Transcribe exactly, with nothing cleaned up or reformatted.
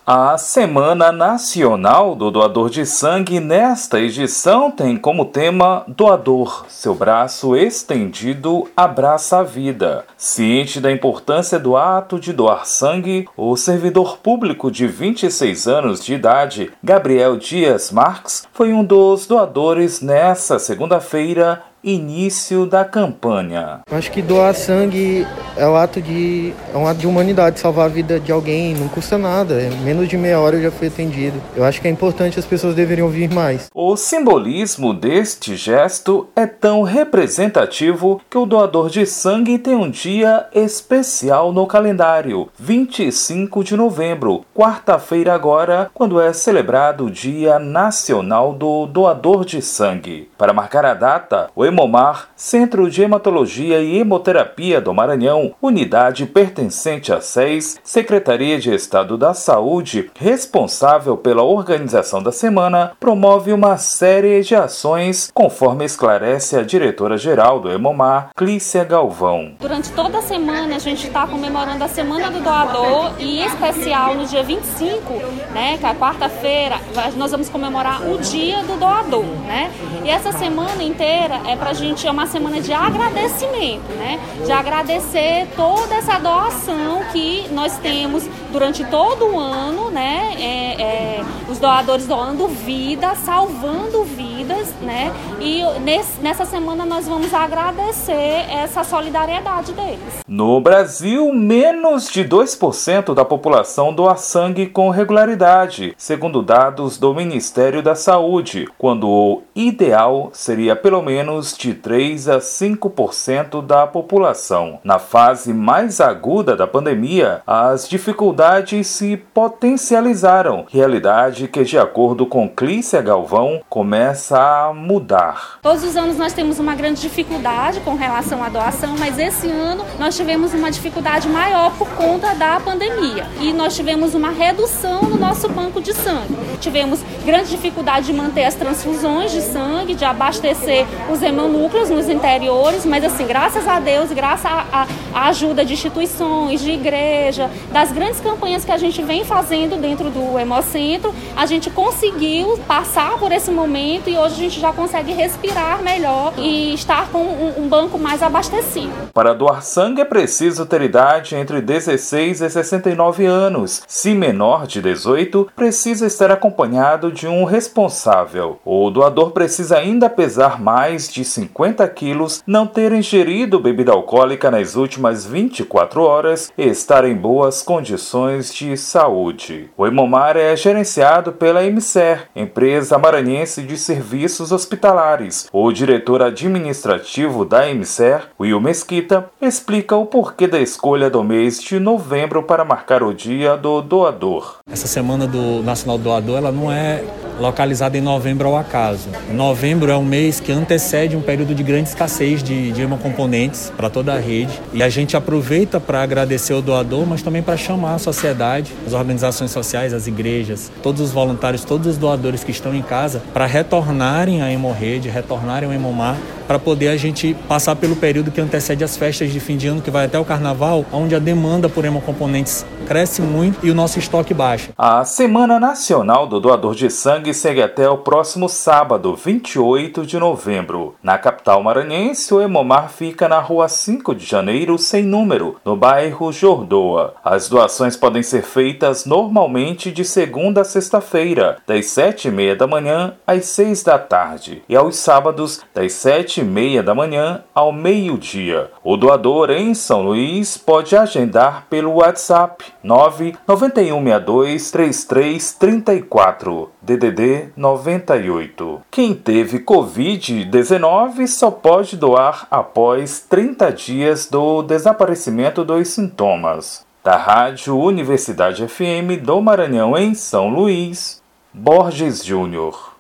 A Semana Nacional do Doador de Sangue nesta edição tem como tema Doador, seu braço estendido abraça a vida. Ciente da importância do ato de doar sangue, o servidor público de vinte e seis anos de idade, Gabriel Dias Marques, foi um dos doadores nesta segunda-feira, início da campanha. Acho que doar sangue é um ato de, é um ato de humanidade, salvar a vida de alguém, não custa nada, é menos de meia hora eu já fui atendido. Eu acho que é importante, as pessoas deveriam vir mais. O simbolismo deste gesto é tão representativo que o doador de sangue tem um dia especial no calendário, vinte e cinco de novembro, quarta-feira agora, quando é celebrado o Dia Nacional do Doador de Sangue. Para marcar a data, o Hemomar, Centro de Hematologia e Hemoterapia do Maranhão, unidade pertencente à S E S, Secretaria de Estado da Saúde, responsável pela organização da semana, promove uma série de ações, conforme esclarece a diretora-geral do Hemomar, Clícia Galvão. Durante toda a semana a gente está comemorando a Semana do Doador e, em especial, no dia vinte e cinco, né, que é a quarta-feira, nós vamos comemorar o Dia do Doador, né? E essa semana inteira é para a gente, é uma semana de agradecimento, né? De agradecer toda essa doação que nós temos durante todo o ano, né? É, é, os doadores doando vida, salvando vidas, né? E nesse, nessa semana nós vamos agradecer essa solidariedade deles. No Brasil, menos de dois por cento da população doa sangue com regularidade, segundo dados do Ministério da Saúde, quando o ideal seria pelo menos de três a cinco por cento da população. Na fase mais aguda da pandemia, as dificuldades se potencializaram, realidade que, de acordo com Clícia Galvão, começa a mudar. Todos os anos nós temos uma grande dificuldade com relação à doação, mas esse ano nós tivemos uma dificuldade maior por conta da pandemia e nós tivemos uma redução no nosso banco de sangue. Tivemos grande dificuldade de manter as transfusões de sangue, de abastecer os hemonúcleos nos interiores, mas assim, graças a Deus, graças à ajuda de instituições, de igreja, das grandes campanhas que a gente vem fazendo dentro do Hemocentro, a gente conseguiu passar por esse momento e hoje a gente já consegue respirar melhor e estar com um, um banco mais abastecido. Para doar sangue é preciso ter idade entre dezesseis e sessenta e nove anos. Se menor de dezoito, precisa estar acompanhado de um responsável. O doador precisa ainda pesar mais de cinquenta quilos, não ter ingerido bebida alcoólica nas últimas vinte e quatro horas e estar em boas condições de saúde. O Hemomar é gerenciado pela EMSER, Empresa Maranhense de Serviços Hospitalares. O diretor administrativo da EMSER, Will Mesquita, explica o porquê da escolha do mês de novembro para marcar o Dia do Doador. Essa Semana do Nacional do Doador, ela não é localizada em novembro ao acaso. Novembro é um mês que antecede um período de grande escassez de, de hemocomponentes para toda a rede. E a gente aproveita para agradecer o doador, mas também para chamar a sociedade, as organizações sociais, as igrejas, todos os voluntários, todos os doadores que estão em casa, para retornarem à Hemorrede, retornarem ao Hemomar, para poder a gente passar pelo período que antecede as festas de fim de ano, que vai até o Carnaval, onde a demanda por hemocomponentes cresce muito e o nosso estoque baixa. A Semana Nacional do Doador de Sangue segue até o próximo sábado, vinte e oito de novembro. Na capital maranhense, o Hemomar fica na rua cinco de janeiro, sem número, no bairro Jordoa. As doações podem ser feitas normalmente de segunda a sexta-feira, das sete e meia da manhã às seis da tarde, e aos sábados, das sete e meia da manhã ao meio-dia. O doador em São Luís pode agendar pelo WhatsApp nove nove um seis dois três três três quatro, D D D noventa e oito. Quem teve covid dezenove só pode doar após trinta dias do desaparecimento dos sintomas. Da Rádio Universidade F M do Maranhão em São Luís, Borges Júnior.